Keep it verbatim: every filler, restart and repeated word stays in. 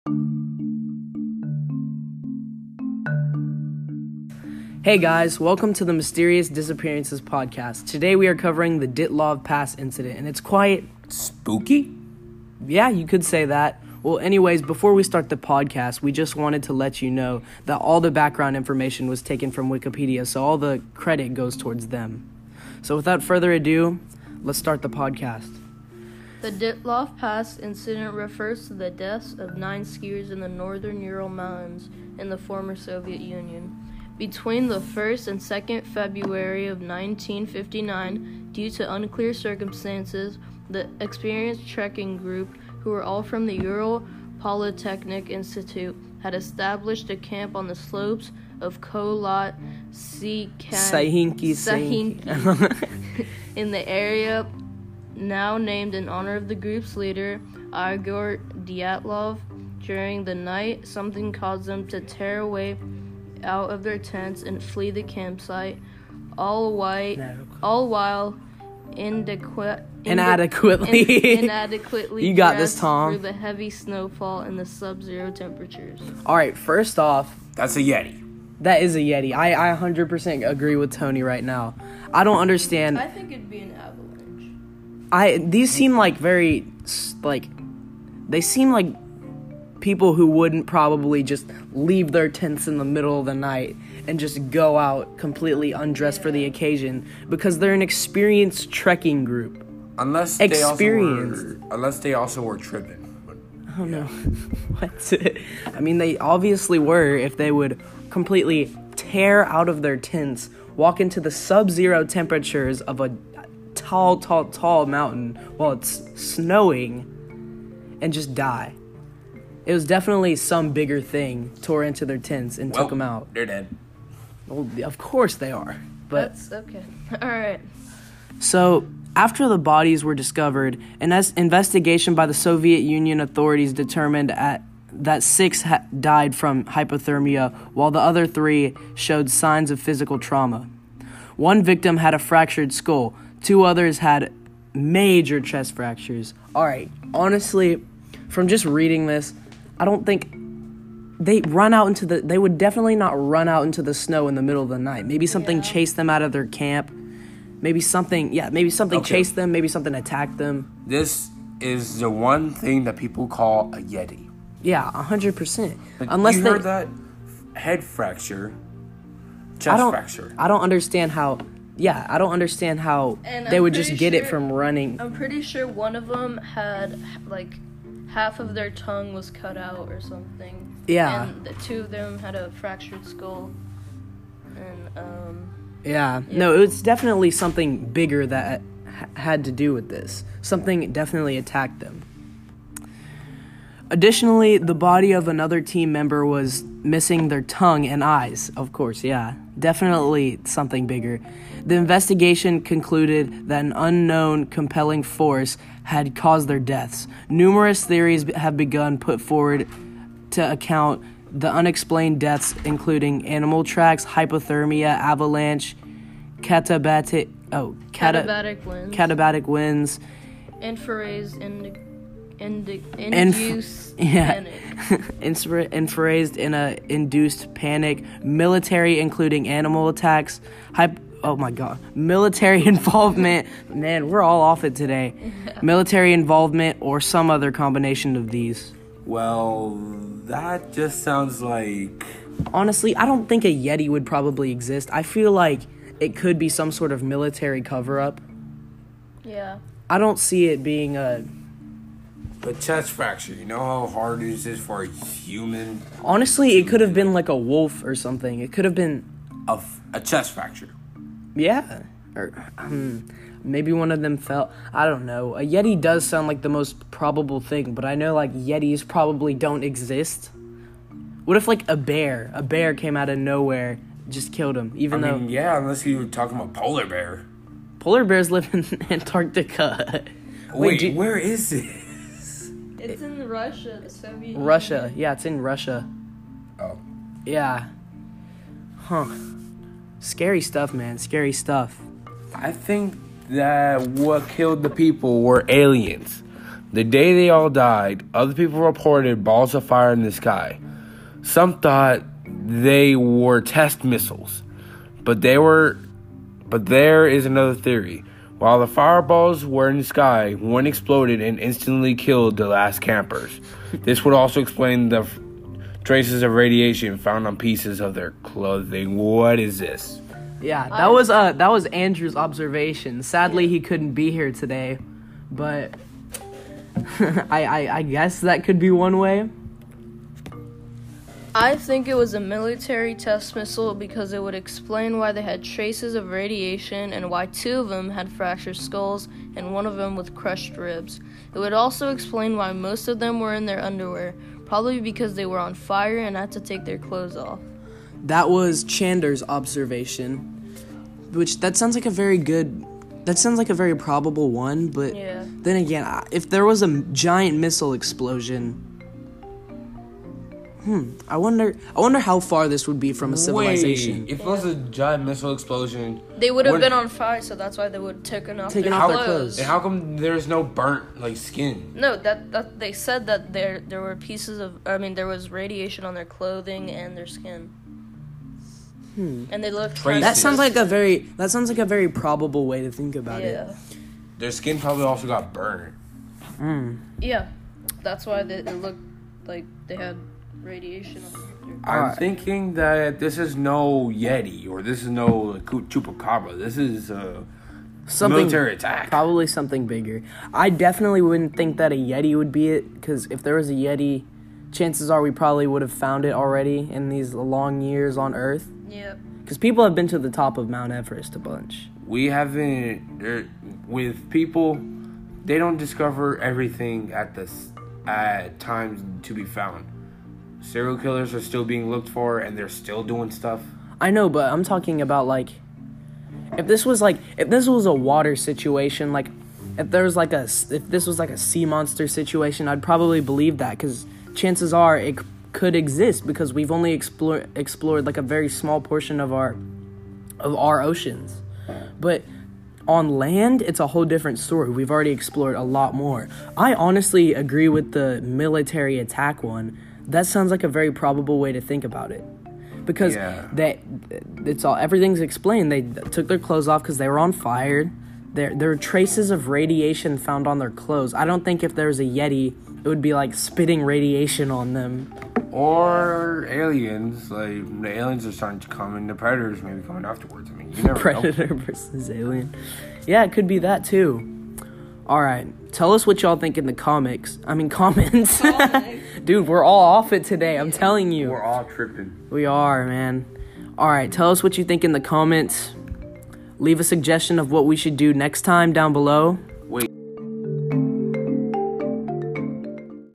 Hey guys, welcome to the Mysterious Disappearances podcast. Today we are covering the Dyatlov Pass incident, and it's quite... spooky? Yeah, you could say that. Well, anyways, before we start the podcast, we just wanted to let you know that all the background information was taken from Wikipedia, so all the credit goes towards them. So without further ado, let's start the podcast. The Dyatlov Pass incident refers to the deaths of nine skiers in the northern Ural Mountains in the former Soviet Union. Between the first and second February of nineteen fifty-nine, due to unclear circumstances, the experienced trekking group, who were all from the Ural Polytechnic Institute, had established a camp on the slopes of Kholat Sahinki Sahinki in the area now named in honor of the group's leader, Igor Dyatlov. During the night, something caused them to tear away out of their tents and flee the campsite, all white, all while inadequate, inadequately, in, inadequately you got this, Tom. Through the heavy snowfall and the sub-zero temperatures. All right, first off, that's a Yeti. That is a Yeti. I, I one hundred percent agree with Tony right now. I don't understand. I think it'd be an avalanche. I these seem like very like they seem like people who wouldn't probably just leave their tents in the middle of the night and just go out completely undressed yeah. for the occasion, because they're an experienced trekking group. Unless they experienced. also were, unless they also were tripping. But, oh yeah. no, what? I mean, they obviously were. If they would completely tear out of their tents, walk into the sub-zero temperatures of a tall, tall, tall mountain while it's snowing, and just die. It was definitely some bigger thing tore into their tents and well, took them out. They're dead. Well, of course they are. But that's okay. All right. So, after the bodies were discovered, an es- investigation by the Soviet Union authorities determined at, that six ha- died from hypothermia, while the other three showed signs of physical trauma. One victim had a fractured skull. Two others had major chest fractures. All right, honestly, from just reading this, I don't think they run out into the... They would definitely not run out into the snow in the middle of the night. Maybe something yeah. chased them out of their camp. Maybe something... Yeah, maybe something okay. chased them. Maybe something attacked them. This is the one thing that people call a Yeti. Yeah, one hundred percent. Like, Unless you they... heard that? Head fracture. Chest I don't, fracture. I don't understand how... Yeah, I don't understand how and they I'm would just get sure, it from running. I'm pretty sure one of them had, like... half of their tongue was cut out or something. Yeah. And the two of them had a fractured skull. And, um... Yeah. yeah. No, it's definitely something bigger that ha- had to do with this. Something definitely attacked them. Additionally, the body of another team member was missing their tongue and eyes. Of course, yeah. Definitely something bigger. The investigation concluded that an unknown compelling force had caused their deaths. Numerous theories have begun put forward to account the unexplained deaths, including animal tracks, hypothermia, avalanche, katabatic oh kata, katabatic winds, katabatic winds, infrared ind, ind, Inf- induced yeah. panic, Infra- infrared in a induced panic, military, including animal attacks, hyp- oh my god, military involvement. Man, we're all off it today. Military involvement or some other combination of these. Well, that just sounds like... Honestly, I don't think a Yeti would probably exist. I feel like it could be some sort of military cover-up. Yeah. I don't see it being a... But chest fracture, you know how hard it is for a human? Honestly, it could have been like a wolf or something. It could have been... A, f- a chest fracture. Yeah. Or um, maybe one of them fell. I don't know. A Yeti does sound like the most probable thing, but I know like Yetis probably don't exist. What if like a bear? A bear came out of nowhere, just killed him, even I though... mean, yeah, unless you were talking about polar bear. Polar bears live in Antarctica. Wait, Wait do, where is it? It's in Russia, the Soviet Russia. Union. Yeah, it's in Russia. Oh. Yeah. Huh. Scary stuff, man. Scary stuff. I think that what killed the people were aliens. The day they all died, other people reported balls of fire in the sky. Some thought they were test missiles, but they were. But there is another theory. While the fireballs were in the sky, one exploded and instantly killed the last campers. This would also explain the f- traces of radiation found on pieces of their clothing. What is this? Yeah, that was uh that was Andrew's observation. Sadly, he couldn't be here today, but I, I I guess that could be one way. I think it was a military test missile because it would explain why they had traces of radiation and why two of them had fractured skulls and one of them with crushed ribs. It would also explain why most of them were in their underwear, probably because they were on fire and had to take their clothes off. That was Chander's observation, which that sounds like a very good, that sounds like a very probable one, but Yeah. then again, I- if there was a m- giant missile explosion, hmm, I wonder, I wonder how far this would be from a civilization. Wait, if it was a giant missile explosion, They would have What- been on fire, so that's why they would have taken off Taken their off their clothes. clothes. and how come there's no burnt like skin? No, that, that they said that there there were pieces of I mean there was radiation on their clothing and their skin. Hmm. And they looked Traces. That sounds like a very, that sounds like a very probable way to think about it. yeah. Their skin probably also got burned. Mm. Yeah. That's why they, it looked like they had radiation on their I'm Alright. thinking that this is no Yeti or this is no like, Chupacabra. This is a Something, military attack. probably something bigger. I definitely wouldn't think that a Yeti would be it, because if there was a Yeti, chances are we probably would have found it already in these long years on Earth. Yep. Because people have been to the top of Mount Everest a bunch. We haven't er, with people. They don't discover everything at this at times to be found. Serial killers are still being looked for, and they're still doing stuff. I know, but I'm talking about, like, if this was like, if this was a water situation, like, if there was like a, if this was like a sea monster situation, I'd probably believe that, because chances are it c- could exist, because we've only explored explored like a very small portion of our, of our oceans. But on land, it's a whole different story. We've already explored a lot more. I honestly agree with the military attack one. That sounds like a very probable way to think about it. Because Yeah. they, it's all, everything's explained. They took their clothes off because they were on fire. There, there are traces of radiation found on their clothes. I don't think if there was a Yeti, it would be like spitting radiation on them. Or aliens, like the aliens are starting to come, and the predators maybe coming afterwards. I mean, you never know. Predator versus alien. Yeah, it could be that too. All right, tell us what y'all think in the comics. I mean, comments. Dude, we're all off it today. I'm telling you. We're all tripping. We are, man. All right, tell us what you think in the comments. Leave a suggestion of what we should do next time down below.